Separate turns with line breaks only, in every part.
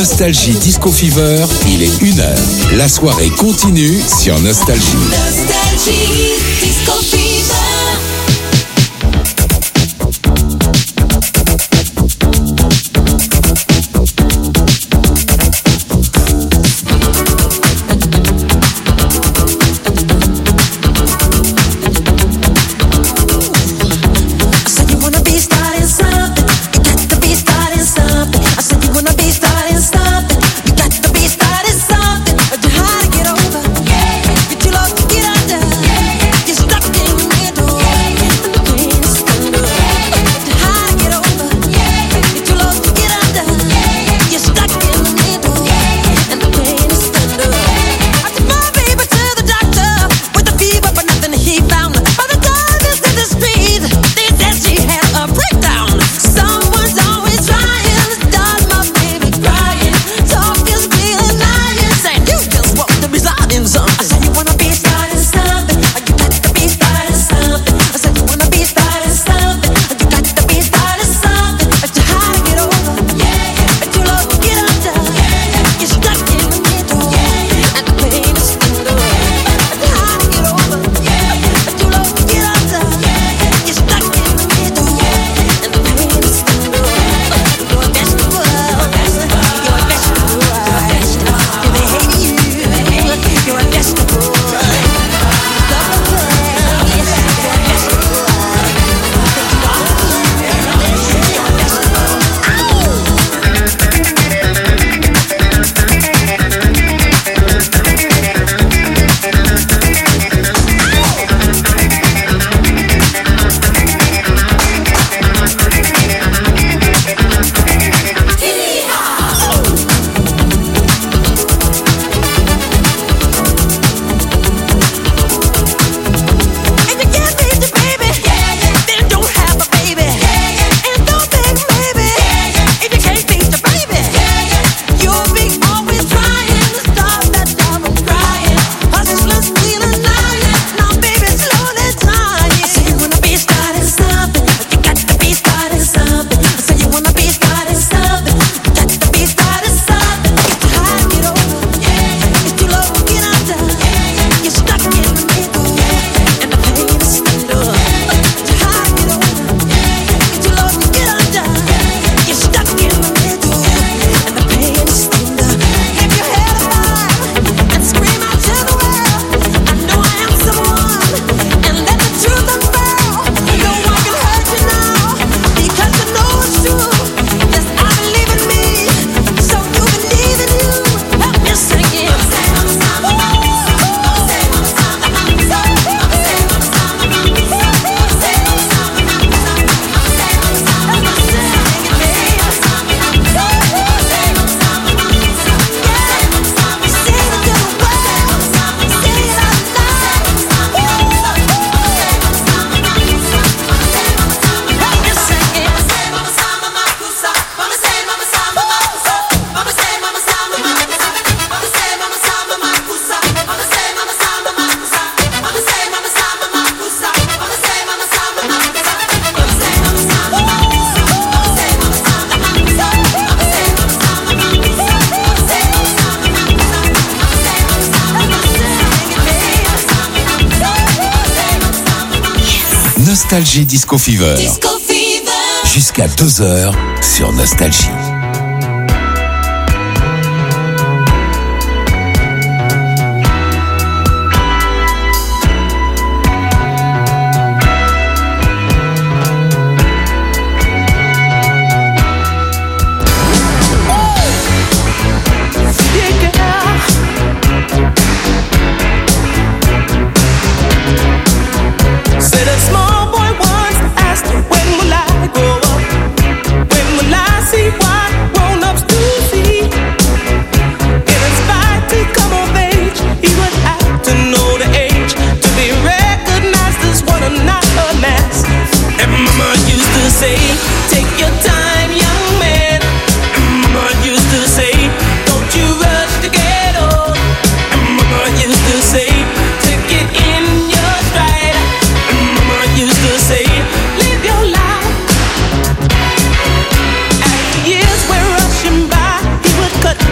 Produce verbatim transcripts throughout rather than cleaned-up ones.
Nostalgie Disco Fever, il est une heure. La soirée continue sur Nostalgie.
Nostalgie Disco Fever.
Nostalgie Disco Fever.
Disco Fever.
Jusqu'à deux heures sur Nostalgie.
Cut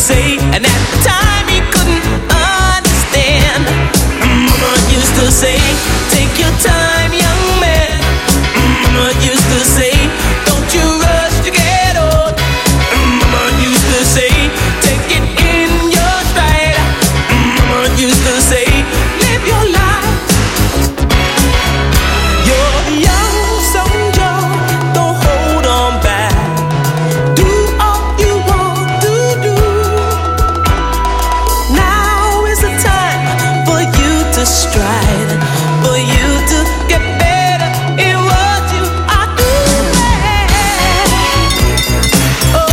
say, and at the time he couldn't understand. Mama used to say, take your time, young man. Mama used to say, don't you rush to get old. Mama used to say, take it in your stride. Mama used to say, live your life. You're young, so young, don't hold on back. Do all you want to do. Now is the time for you to stride, for you to get better in what you are doing. Oh.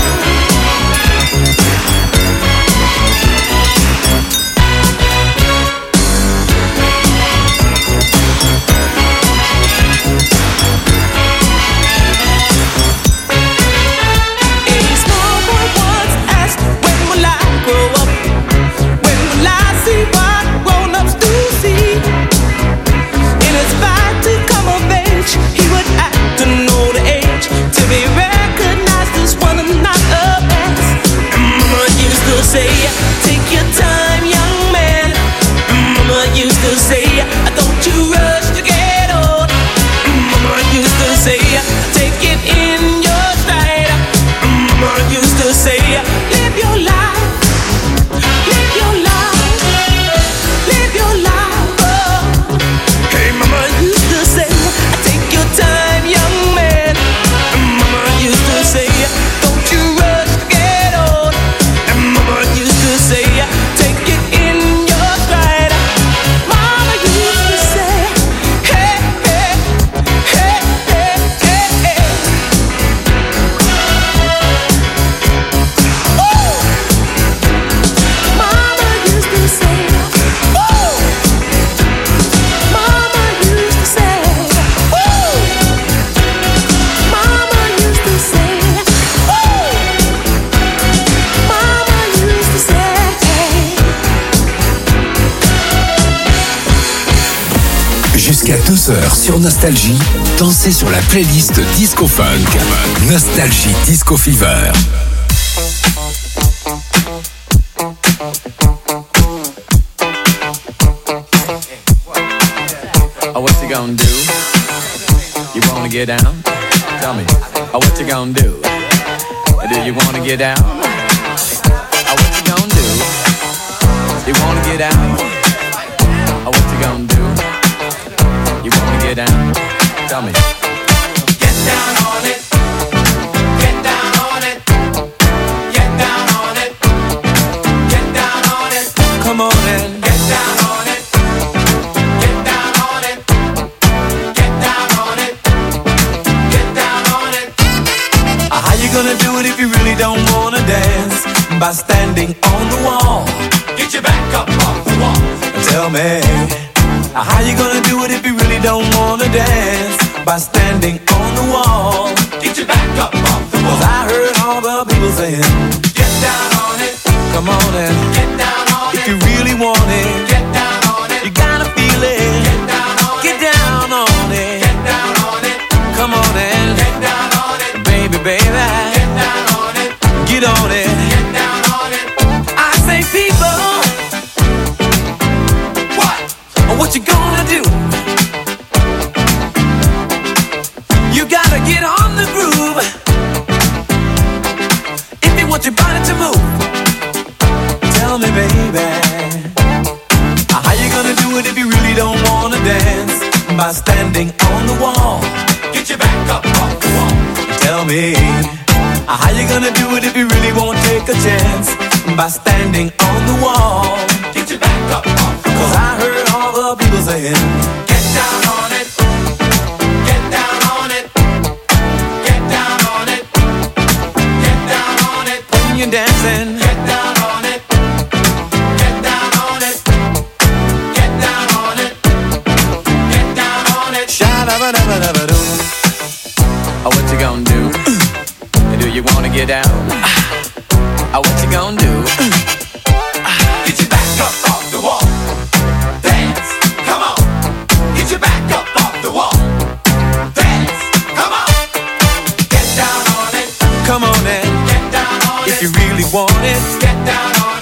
A small boy once asked, when will I grow up? When will I see what grown-ups do see? In his fight to come of age, he would have to know the age to be recognized as one and not a past. Mama used to say, take your time, young man. Mama used to say, don't you rush to get old. Mama used to say, take it in your stride. Mama used to say, live your life, live your life, live your life. Oh. Hey, Mama used to say, take your time, young man. Mama used to say, don't you rush to get old. And Mama used to say, take it in your stride. Mama used to say, hey, hey, hey, hey, hey, hey. Ooh. Mama used to say, ooh. Mama used to say, ooh. Mama used to say, ooh. Mama used to say.
Jusqu'à douze heures sur Nostalgie, dansez sur la playlist Disco Funk. Nostalgie Disco Fever.
Oh, what you gonna do? You wanna get down? Tell me. Oh, what you gonna do? Do you wanna get down? Oh, what you gonna do? You wanna get out? Oh, what you gonna do? You wanna get down? Tell me.
Get down on it. Get down on it. Get down on it. Get down on it.
Come on and
Get down on it. Get down on it. Get down on it. Get down on it.
how you gonna do it if you really don't wanna dance? By standing on the wall.
Get your back up off the wall.
Tell me, how you gonna do it if you really don't wanna dance? By standing on the wall.
Get your back up off the wall.
'Cause I heard all the people saying,
Get down on it.
come on and
Get down on
if
it.
you really want it,
Get down on it.
you gotta feel it.
Get down on
Get
it.
down on it.
Get down on it.
Come on and
Get down on it.
baby, baby,
Get down on it.
get on it.
Get down on it.
I say, people,
What?
what you gonna do? You gotta get on the groove if you want your body to move. Tell me, baby, how you gonna do it if you really don't wanna dance? By standing on the wall.
Get your back up off the wall.
Tell me, how you gonna do it if you really won't take a chance? By standing on the wall.
Get your back up off the
'Cause
wall.
I heard all the people saying,
Get down on it. Get down on it. Get down on it. Get down on it.
when you're dancing,
Get down on it. Get down on it. Get down on it. Get down on it.
sha-da-ba-da-ba-da-ba-doo. Oh, what you gonna do? Do you wanna get down? Oh, what you gonna do?
Get your back up off the wall. Dance. Come on. Get your back up off the wall. Dance. Come on. Get down on it.
Come on and
Get down on it.
if you really want it,
Get down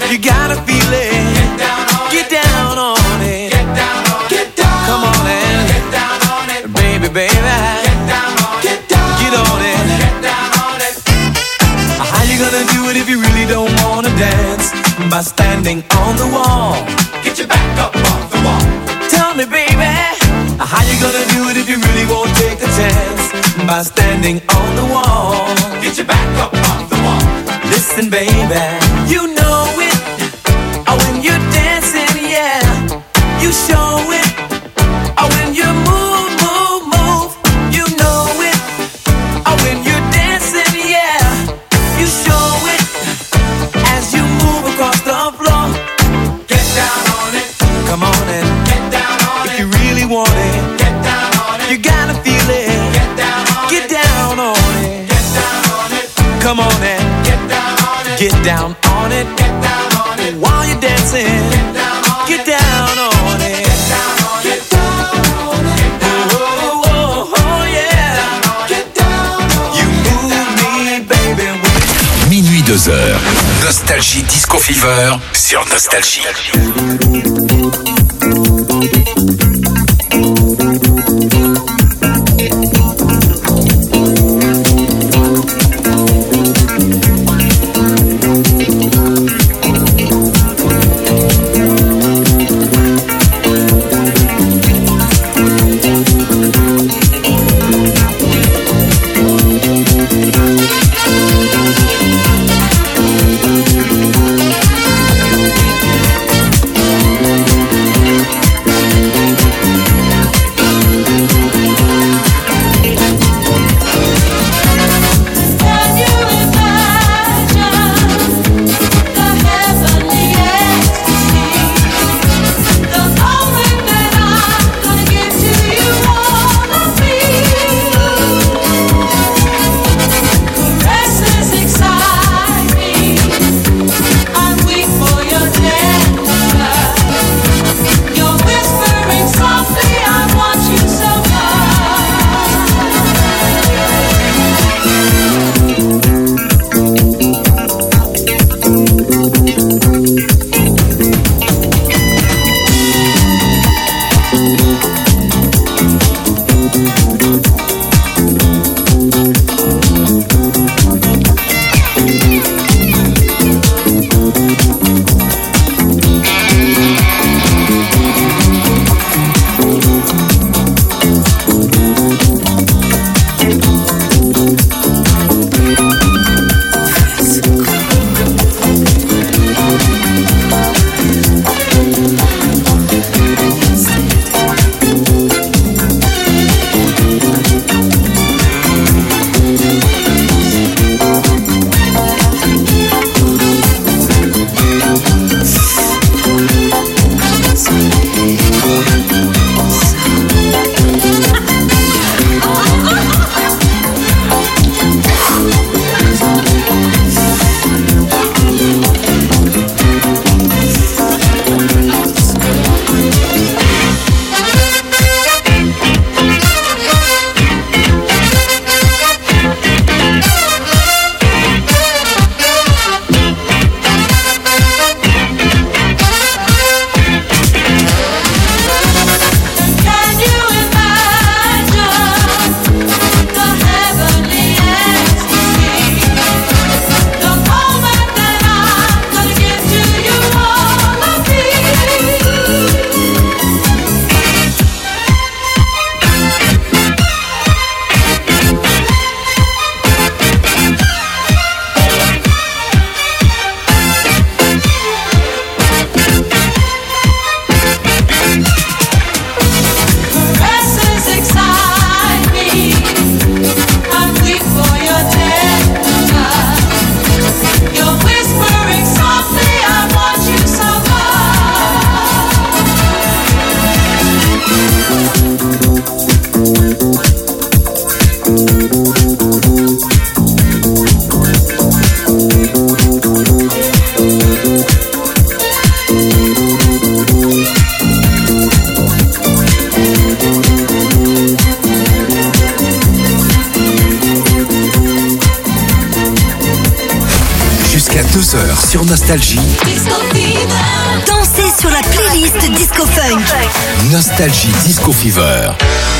You gotta feel it. Get down on Get it. down on it. Get down on it. Get down Come on and get down on it. Baby, baby. Get down on it. Get down Get on it. Get down on it. How you gonna do it if you really don't wanna dance? By standing on the wall. Get your back up off the wall. Tell me, baby, how you gonna do it if you really won't take a chance? By standing on the wall. Get your back up off the wall. Listen, baby, you know it. When you're dancing, yeah, you show it. When you move, move, move, you know it. When you're dancing, yeah, you show it. As you move across the floor, get down on it. Come on and get down on it. If you really want it, get down on it. You gotta feel it. Get down on it. Get down on it. Get down on it. Come on and get down on it. Get down on it. Get down on it. While you're dancing, get down on it. Get down on it. Get down on it. Get down on it. Oh, oh, oh, yeah. Get down on it. You move me, baby.
Minuit deux heures. Nostalgie Disco Fever sur Nostalgie. sur Nostalgie.
Disco Fever.
Dansez sur la playlist Disco Funk.
Nostalgie Disco Fever.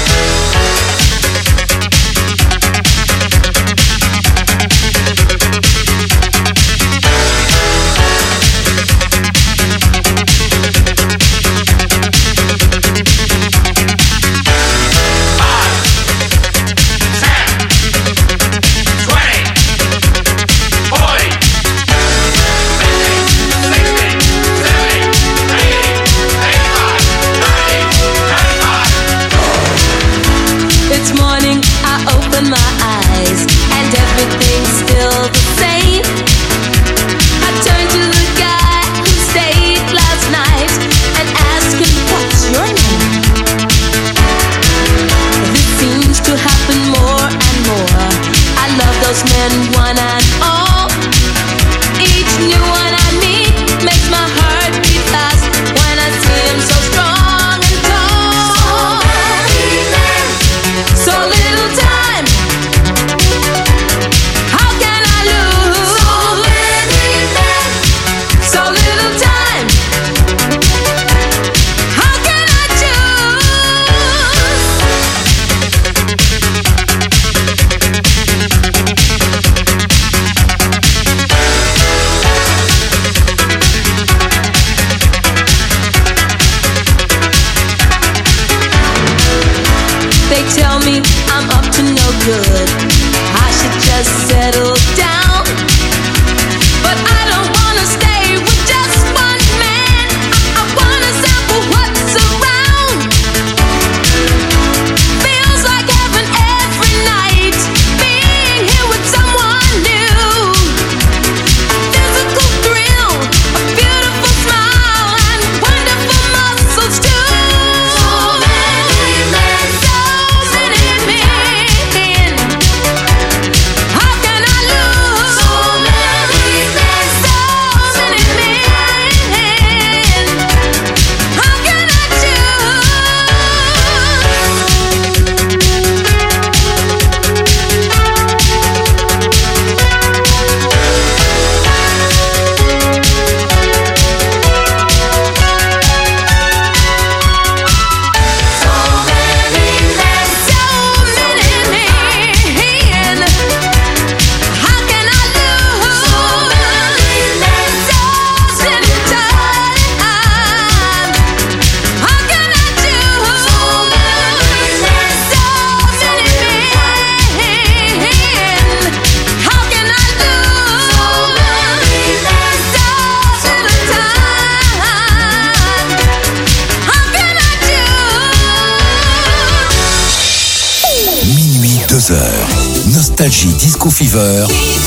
Nostalgie Disco Fever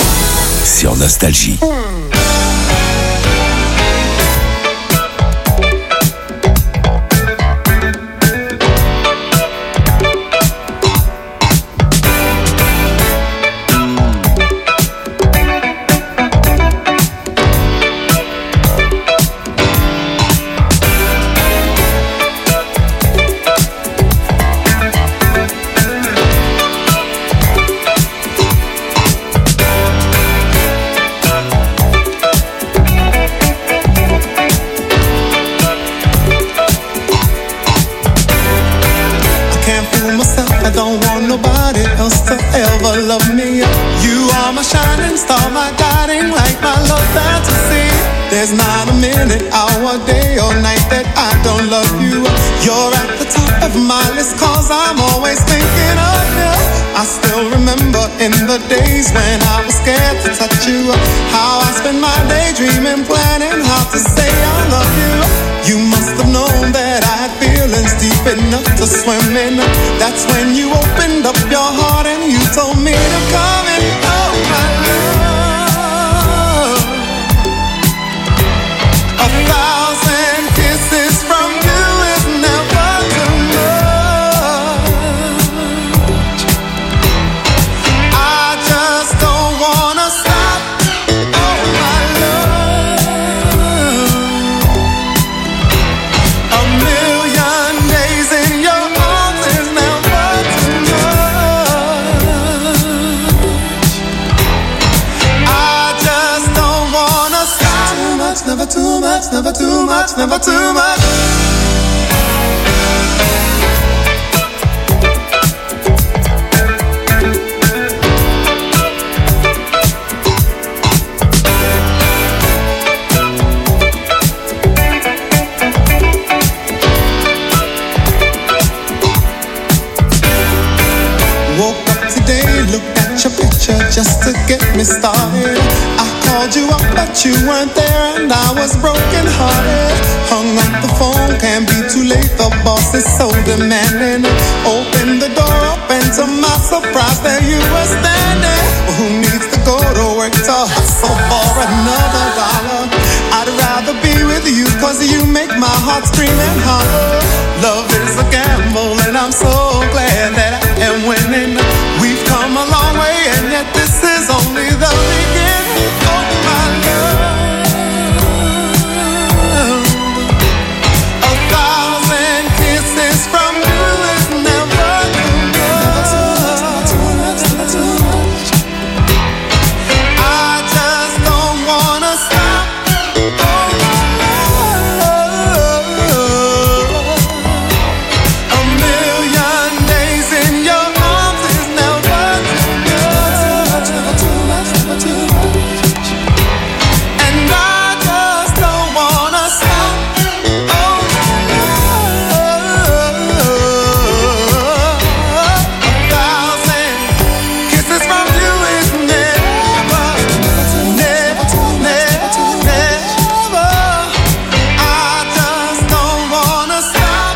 sur Nostalgie.
There's not a minute, hour, day or night that I don't love you. You're at the top of my list cause I'm always thinking of you. I still remember in the days when I was scared to touch you, how I spent my day dreaming, planning how to say I love you. You must have known that I had feelings deep enough to swim in. That's when you opened up your heart and you told me to come and oh my love. A thousand kisses from you is never too much. I just don't wanna stop. Oh my love. A million days in your arms is never too much. too much, never too much, never too much.
Just to get me started, I called you up but you weren't there and I was broken hearted. Hung up the phone, can't be too late, the boss is so demanding. Opened the door up and to my surprise there you were standing. Well, who needs to go to work to hustle for another dollar? I'd rather be with you cause you make my heart scream and holler. Love is a gamble and I'm so glad that I am winning. We've come a long way and yet this is only the beginning of my love. A thousand kisses from you is never too much. I just don't wanna stop. A million days in your arms is never too much. And I just don't wanna stop. Oh, a thousand kisses from you is never, never, never, never. I just don't wanna stop.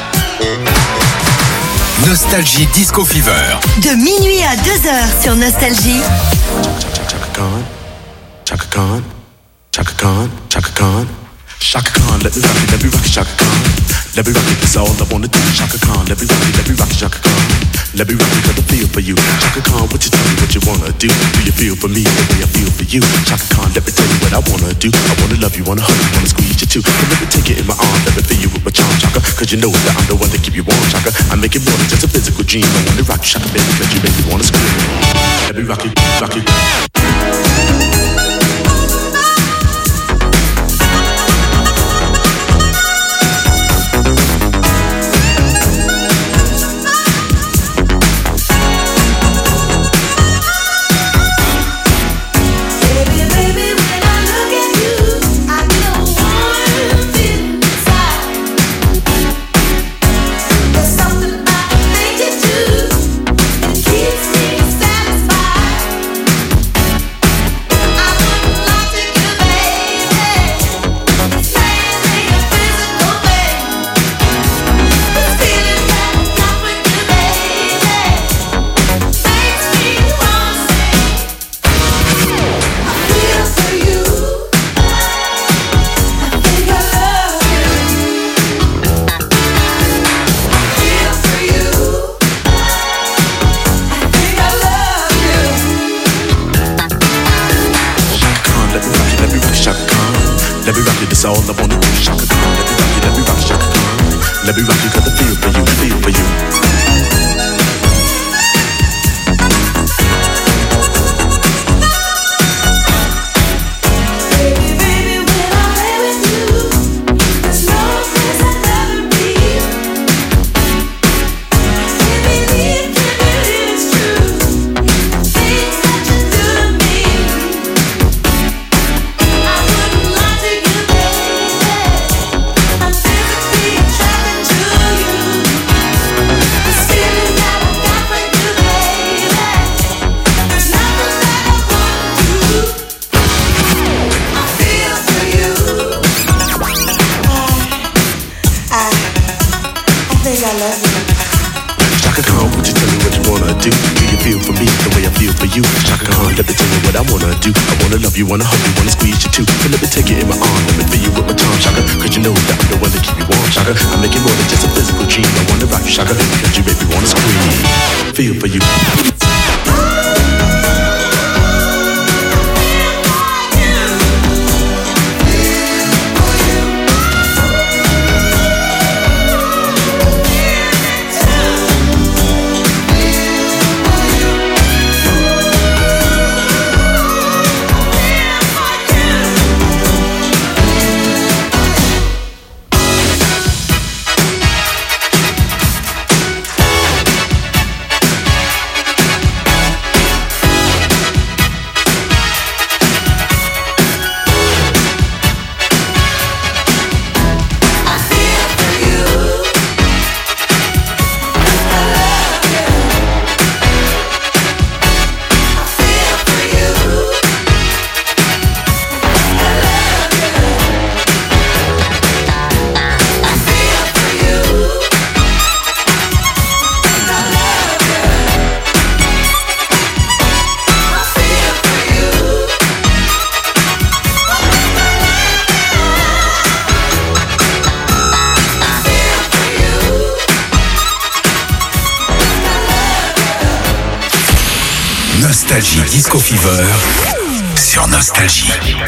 Nostalgie Disco Fever.
De minuit à deux heures sur Nostalgie.
Chaka Khan, Chaka Khan, Chaka Khan, Chaka Khan, Chaka Khan, let me rock it, let me rock it, Chaka Khan. Let me rock it, that's all I wanna do, Chaka Khan. Let me rock it, let me rock it, Chaka Khan. Let me rock it, cause I feel for you, Chaka Khan. What you tell me, what you wanna do? Do you feel for me the way I feel for you, Chaka Khan? Let me tell you what I wanna do. I wanna love you, wanna hug you, wanna squeeze you too. And let me take it in my arms, let me feel you with my charm, Chaka. Cause you know that I'm the one to keep you warm, Chaka. I make it more than just a physical dream. I wanna rock you, Chaka, baby, cause you make me wanna scream. Let me rock it, rock it.
Keeps me satisfied.
Let me rock you, that's all I wanna do. Shaka Khan, let me rock you, let me rock you, Shaka Khan. Let me rock you, cause I feel for you, feel for you. You wanna hug, you wanna squeeze you too. So let me take it in my arm, let me feel you with my tongue, Shaka. Cause you know that I'm the one to keep you warm, Shaka. I make it more than just a physical dream. I wanna rock you, Shaka, cause you make me wanna scream. Feel for you.
Nostalgie Disco Fever sur Nostalgie.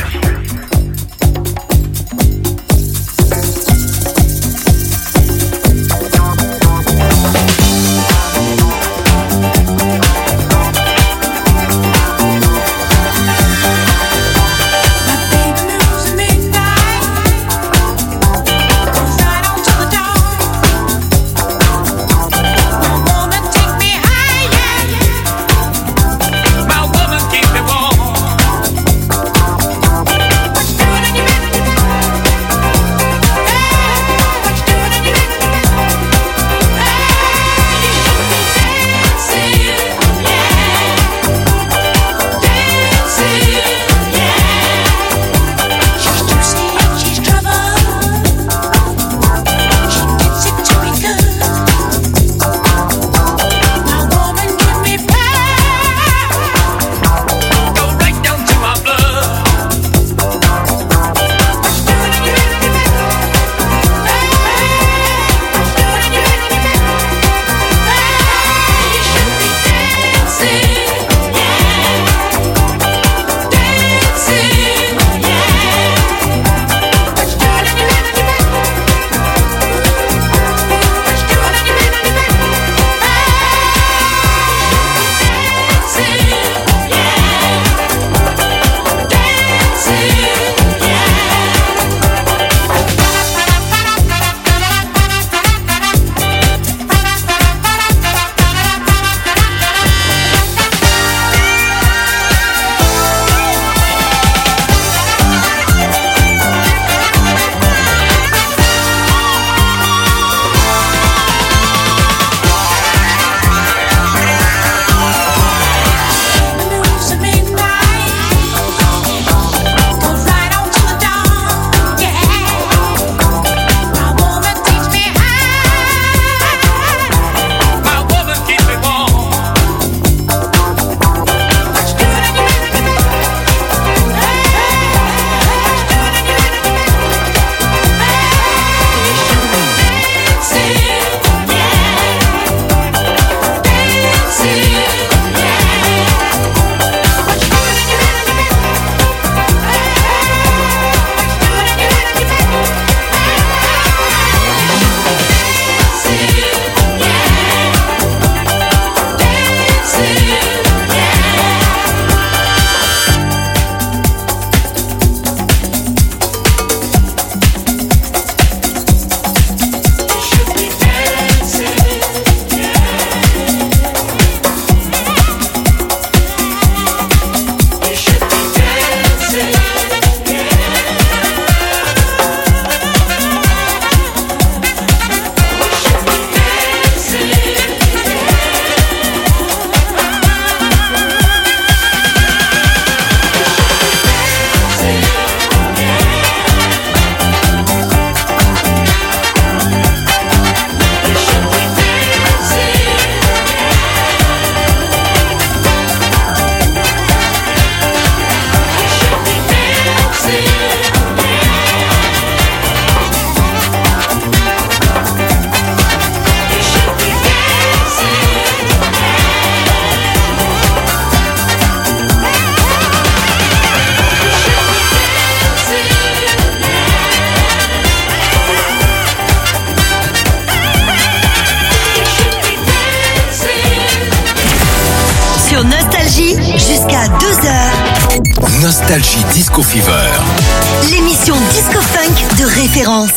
Jusqu'à deux heures.
Nostalgie Disco Fever.
L'émission Disco Funk de référence.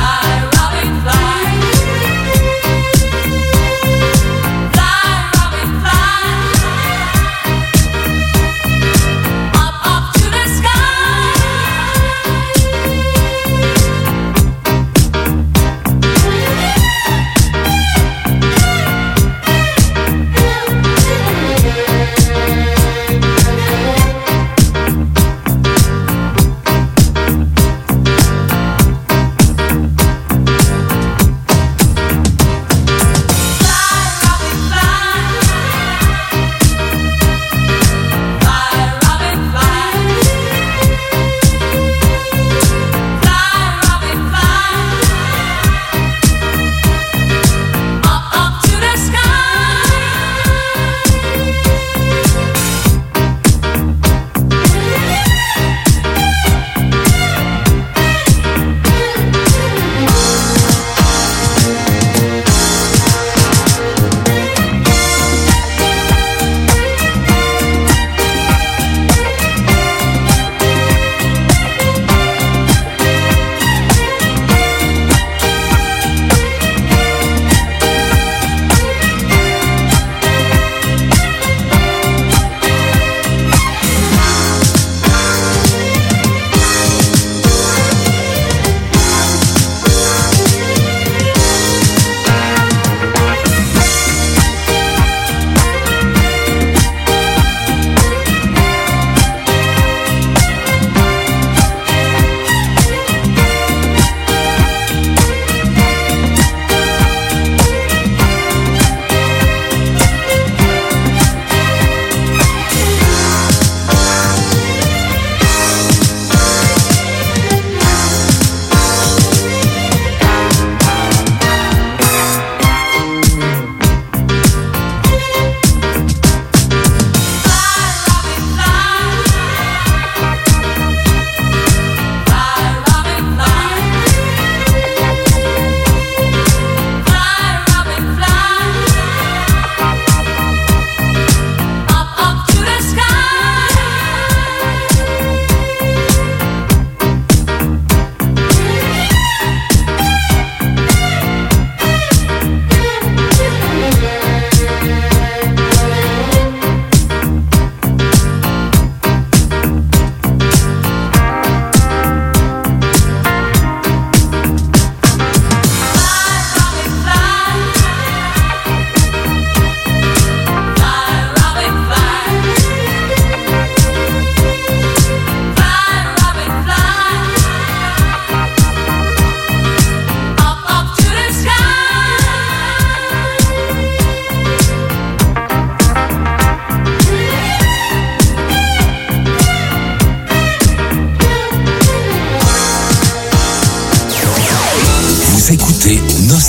Fly, Robin,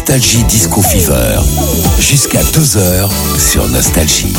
Nostalgie Disco Fever. Jusqu'à deux heures sur Nostalgie.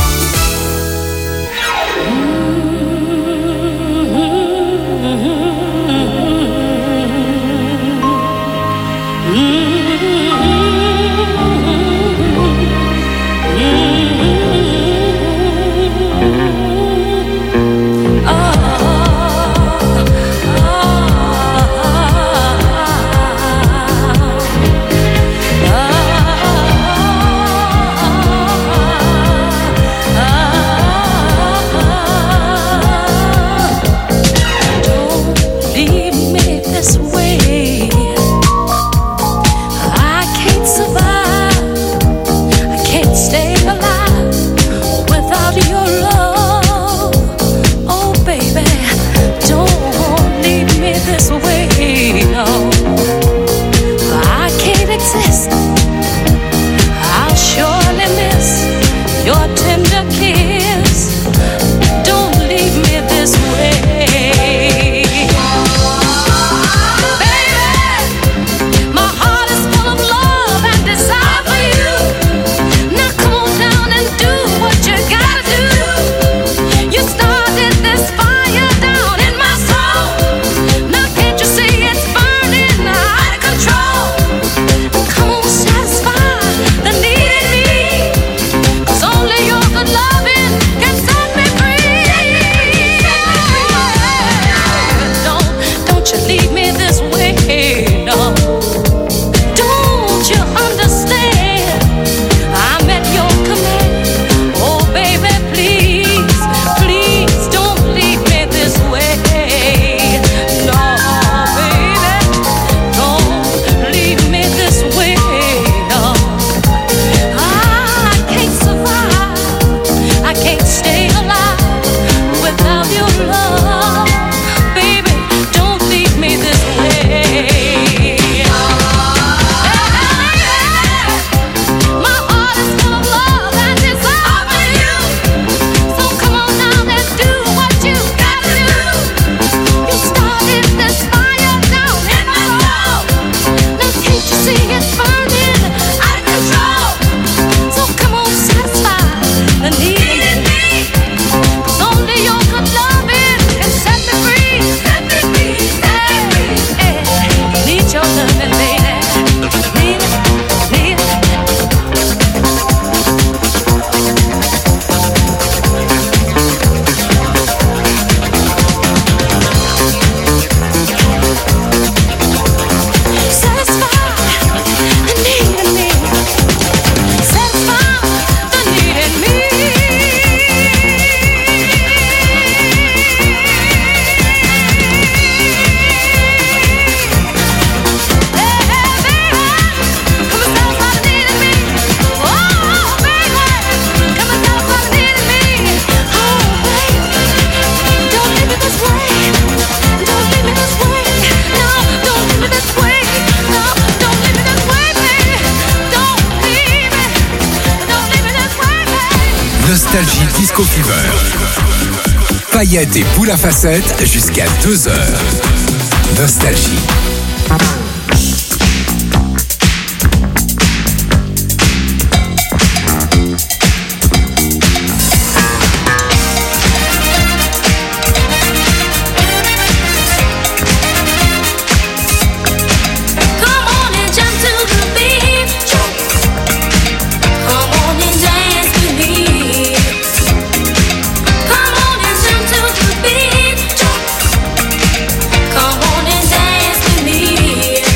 Nostalgie Disco Fever. Paillettes et poules à facettes jusqu'à deux heures. Nostalgie.
Come on and dance with me.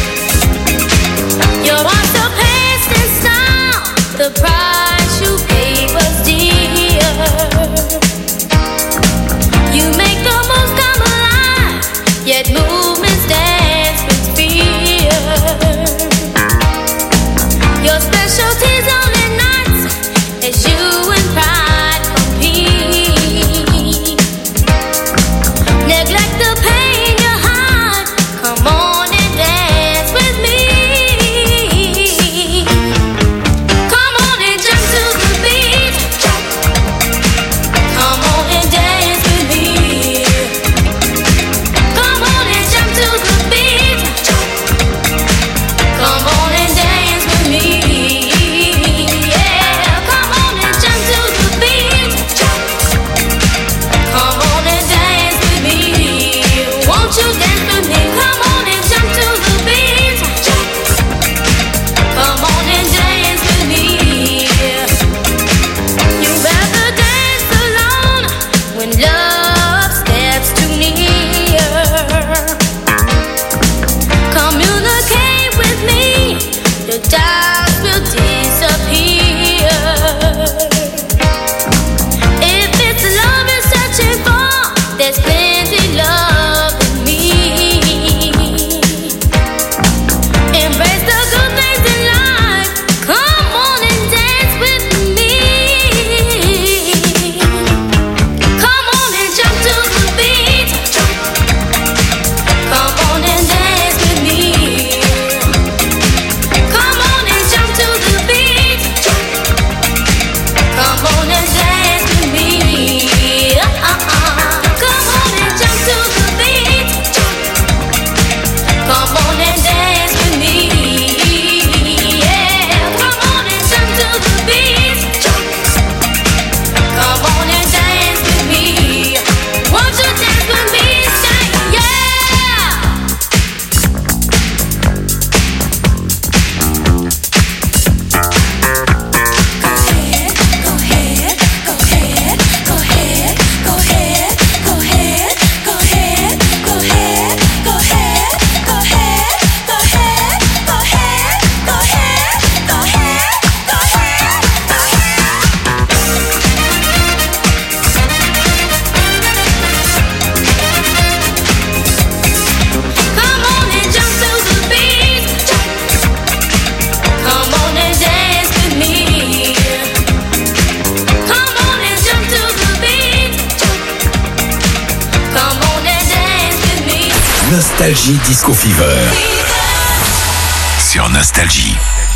Nostalgie Disco Fever. Sur Nostalgie.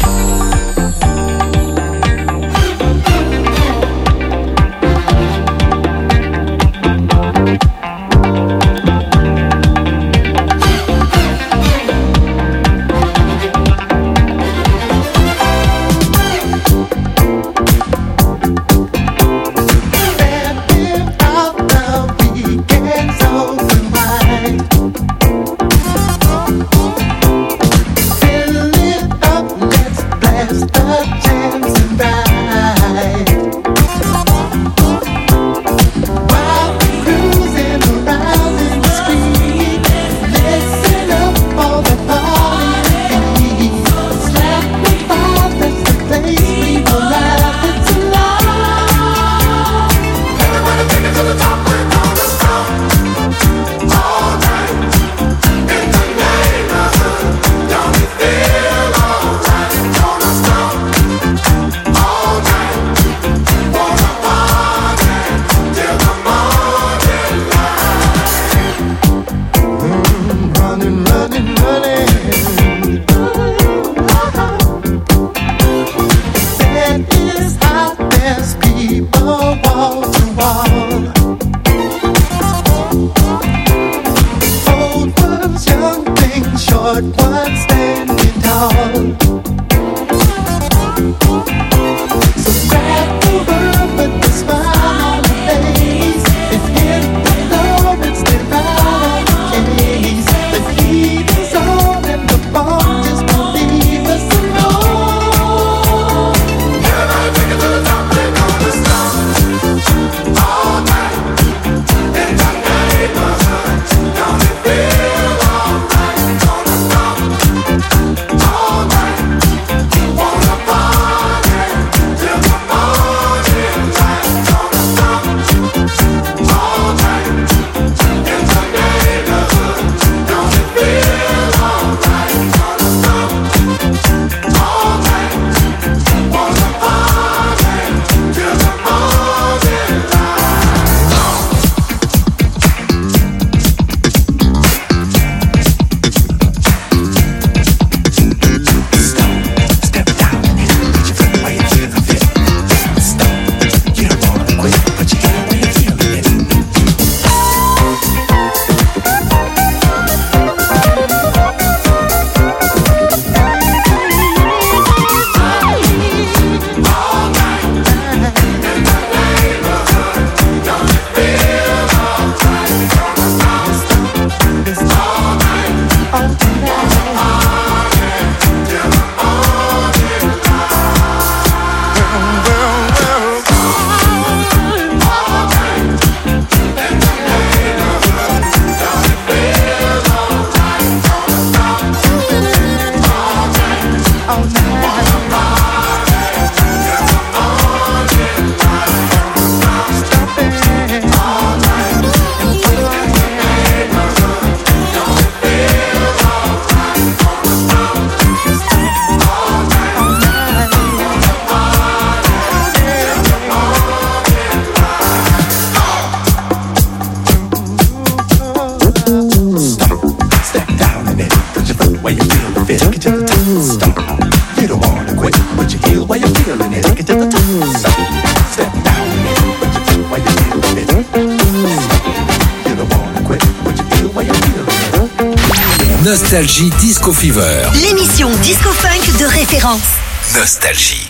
Nostalgie Disco Fever.
L'émission Disco Funk de référence.
Nostalgie.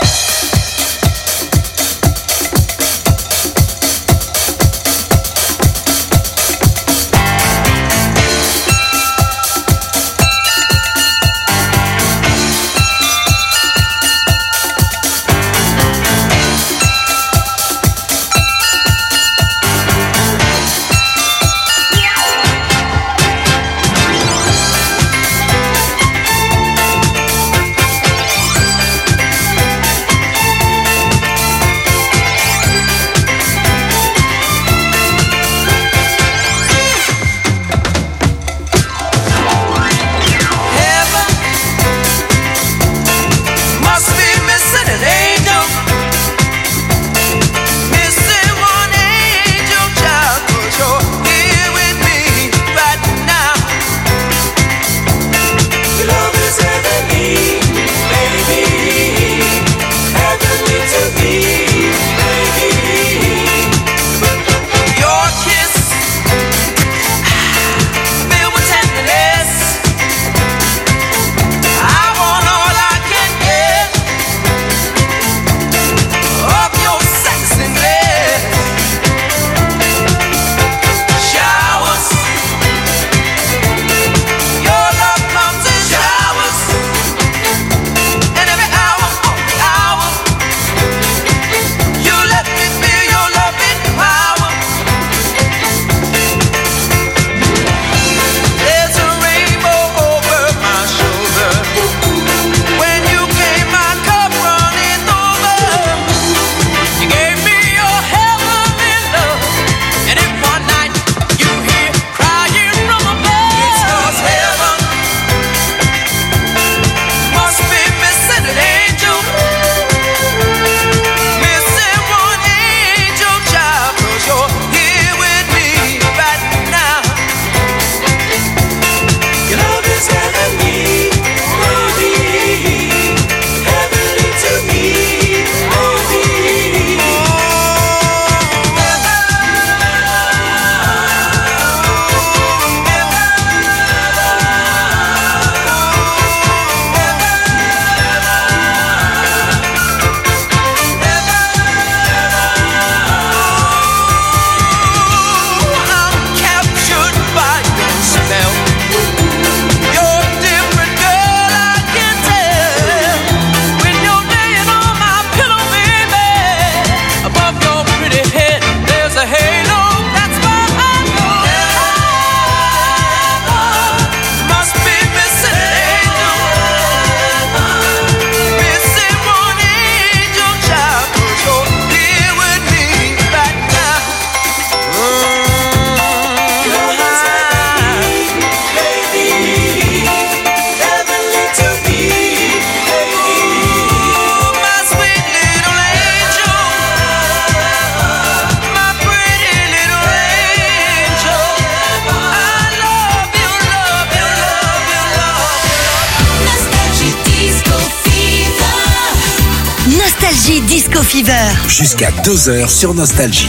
Disco Fever.
Jusqu'à deux heures sur Nostalgie.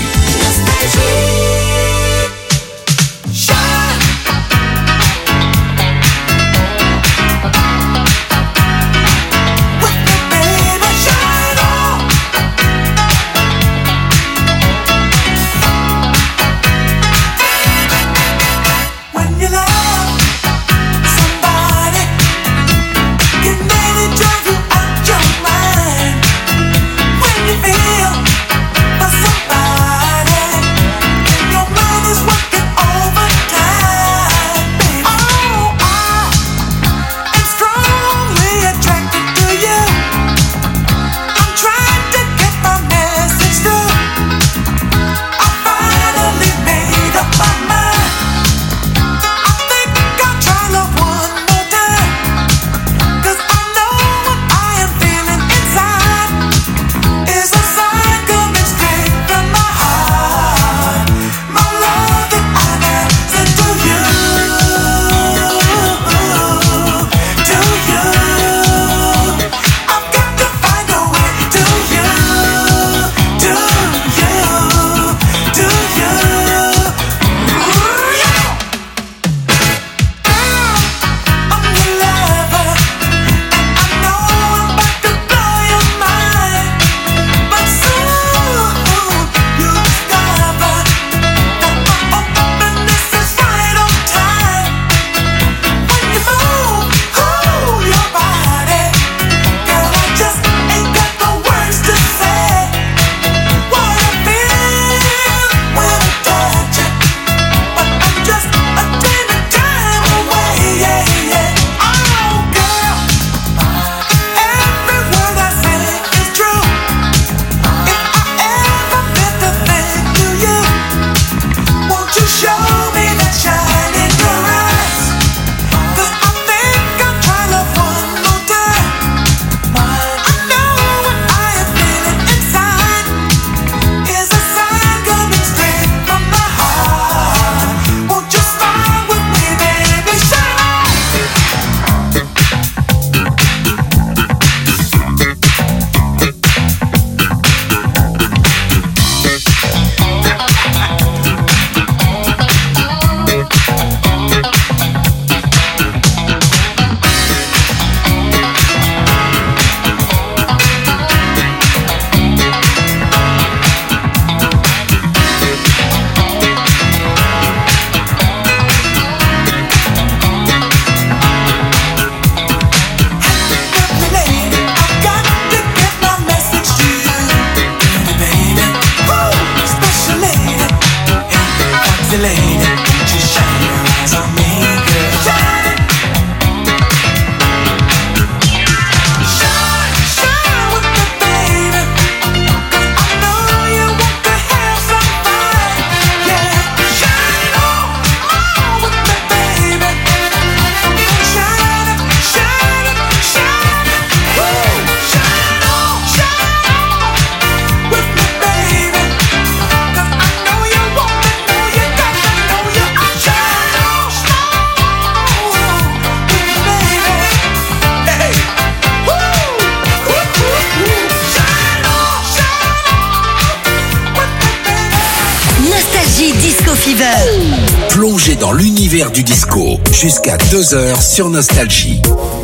Plongez dans l'univers du disco jusqu'à deux heures sur Nostalgie.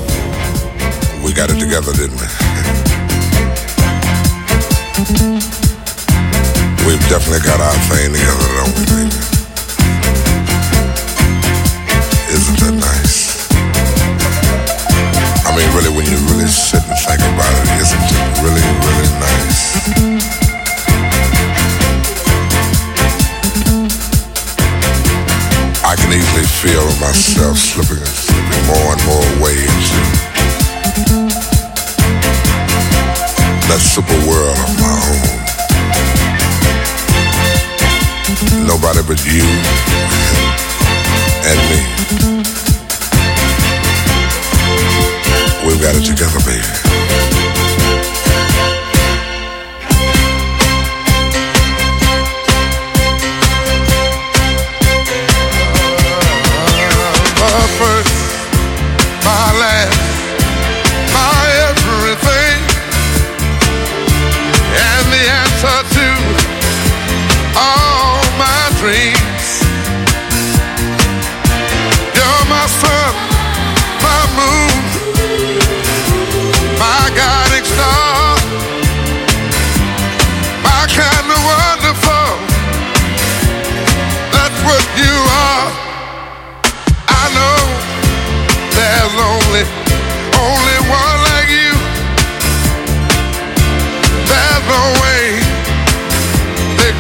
We got it together, didn't we? We've definitely got our thing together, don't we, baby? Isn't that nice? I mean, really, when you really sit and think about it, isn't it really, really nice? I can easily feel myself slipping, slipping more and more away into that super world of my own. Nobody but you and me. We've got it together, baby. And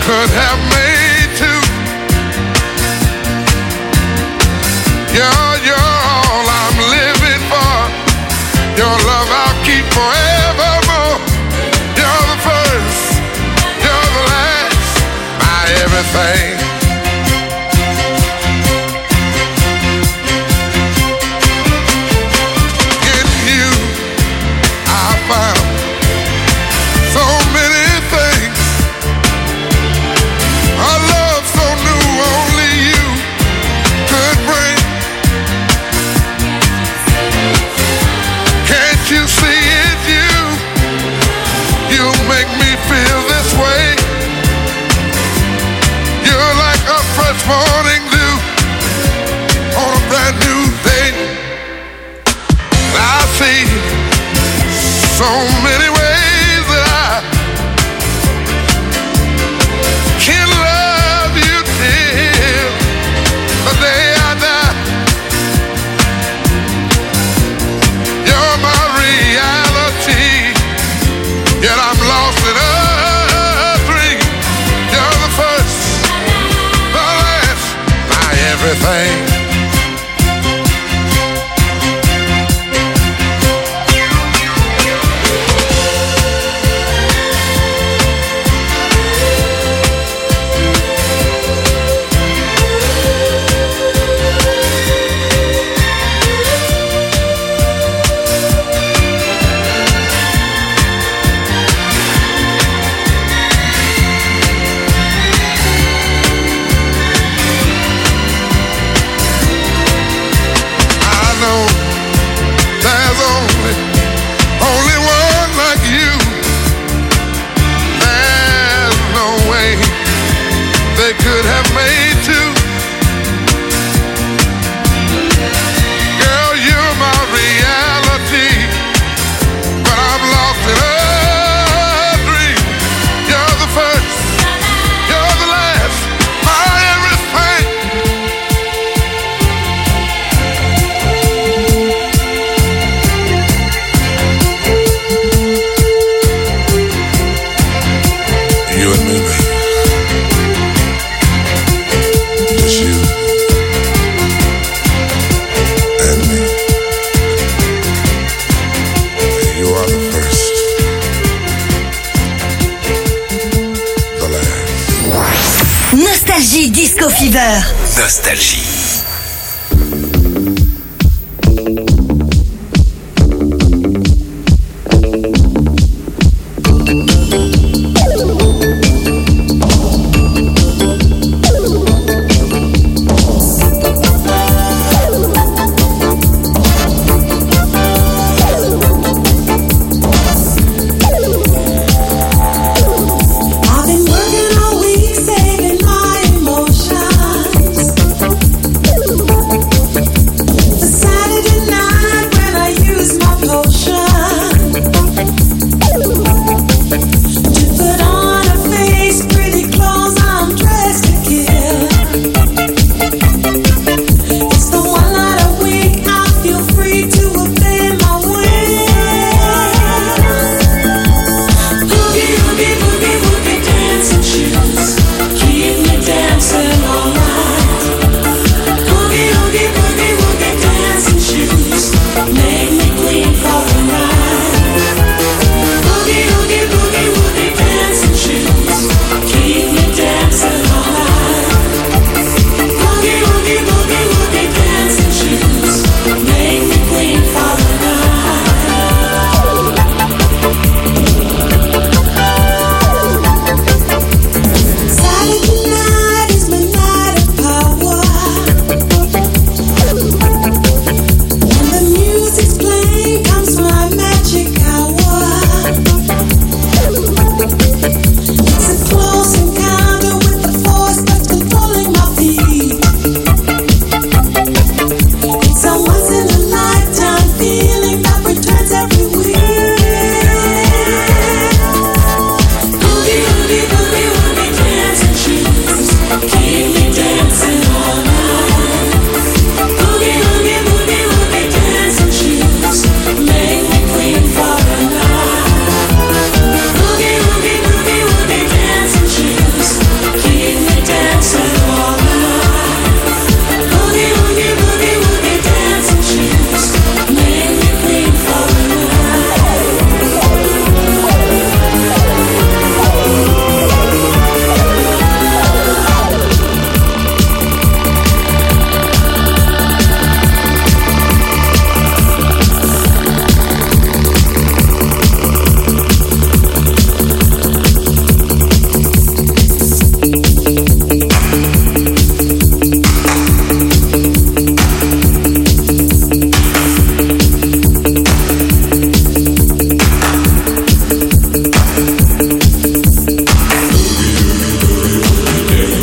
could have made two. You're, you're all I'm living for. Your love I'll keep forevermore. You're the first, you're the last, my everything. In you I found so many things. A love so new only you could bring. Can't you see it's you? You make me feel this way. You're like a fresh morning dew on a brand new day. I see so many ways that I can love you till the day I die. You're my reality, yet I'm lost in a dream. You're the first, the last, my everything. I know there's only, only one like you. There's no way they could have made two. Girl, you're my reality, but I'm lost in a dream. You're the first, you're the last, my everything. You and me, baby. Just you and me. You are the first, the last.
Nostalgie Disco Fever.
Nostalgie.